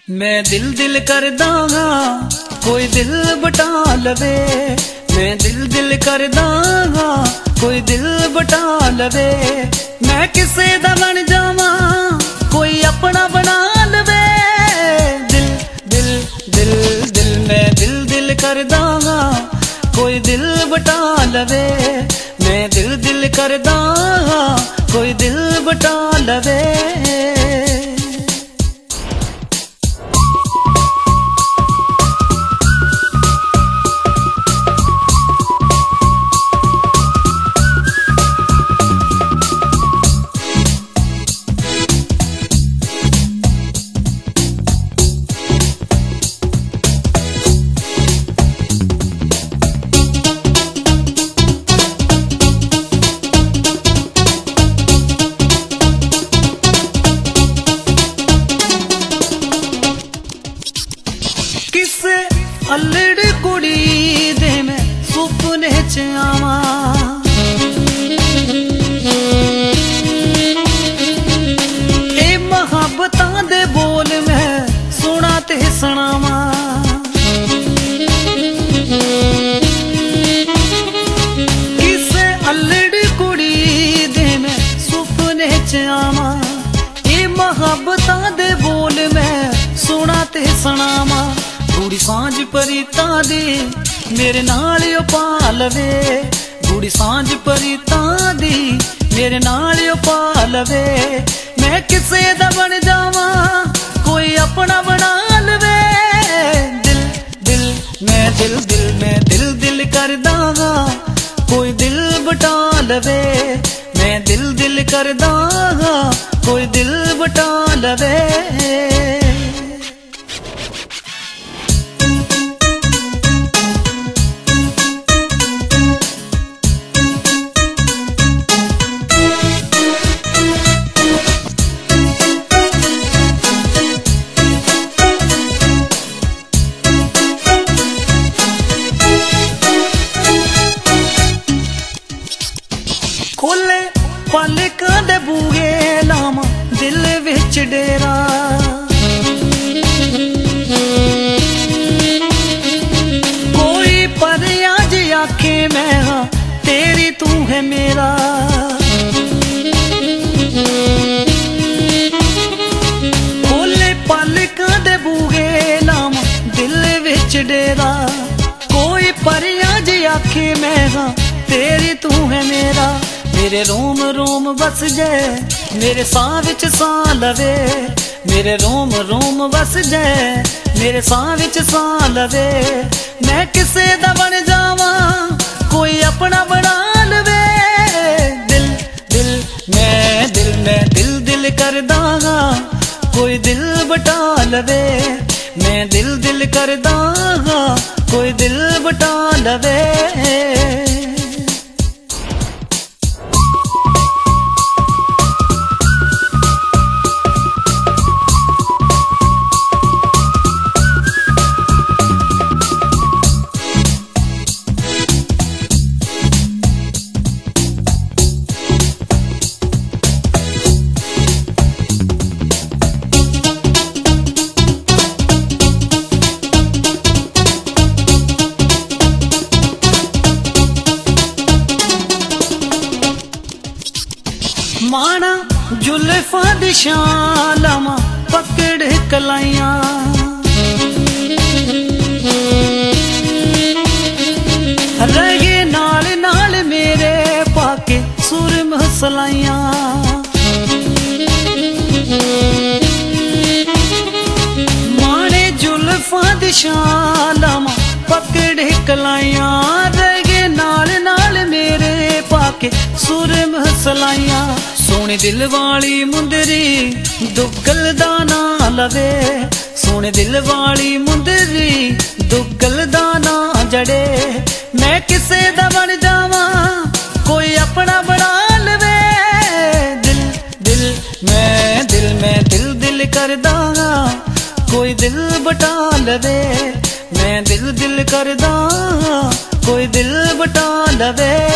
मैं दिल दिल कर दांगा कोई दिल बटा लवे। मैं दिल दिल कर दांगा कोई दिल बटा लवे। मैं किसे दा बन जावा कोई अपना बना लवे। दिल दिल दिल दिल मैं दिल दिल कर दांगा कोई दिल बटा लवे। मैं दिल दिल कर दांगा कोई दिल बटा लवे। किसे अल्लड़ कुड़ी दे मैं सुपने च आवा। ए मोहब्बतां दे बोल मैं सुना ते सुनावा। किसे अल्लड़ कुड़ी दे मैं सुपने च आवा। ए मोहब्बतां दे बोल मैं सुना ते सुनावा। गुड़ी सांझ परीता दी मेरे नाल पा लवे। गुड़ी सांझ परीता दी मेरे नाल पा लवे। मैं किसे दा बन जावा कोई अपना बना लवे। दिल दिल मैं दिल दिल मैं दिल दिल कर दांगा कोई दिल बटा लवे। मैं दिल दिल कर दांगा कोई दिल बटा लवे। खोले पलकां दे बूहे लावा दिल विच डेरा। कोई परियां जी आखे मैं हाँ तेरी तू है मेरा। खोले पलकां दे बूहे लावा दिल विच डेरा। कोई परियां जी आखे मैं हाँ तेरी तू है मेरा। मेरे रोम रोम बस जाए मेरे साह विच साह लवे। मेरे रोम रोम बस जाए मेरे साह विच साह लवे। मैं किसे दा बन जावा कोई अपना बना लवे। दिल दिल मैं दिल दिल कर दांगा कोई दिल बटा लवे। मैं दिल दिल कर दांगा कोई दिल बटा लवे। माना जुल्फा दी शालामा पकड़ कलाइया। रहे नाल नाल मेरे पाके सुरम सलाइया। माने जुल्फा दी शालामा पकड़ कलाइया। रहे नाल नाल मेरे पाके सुरम सलाइया। सोने दिल वाली मुंदरी दुगल दा ना लवे। सोने दिल वाली मुंदरी दुगल दा ना जड़े। मैं किसे दा बन जावा कोई अपना बना लवे। दिल दिल मैं दिल दिल कर दांगा कोई दिल बटा लवे। मैं दिल दिल कर दांगा कोई दिल बटा लवे।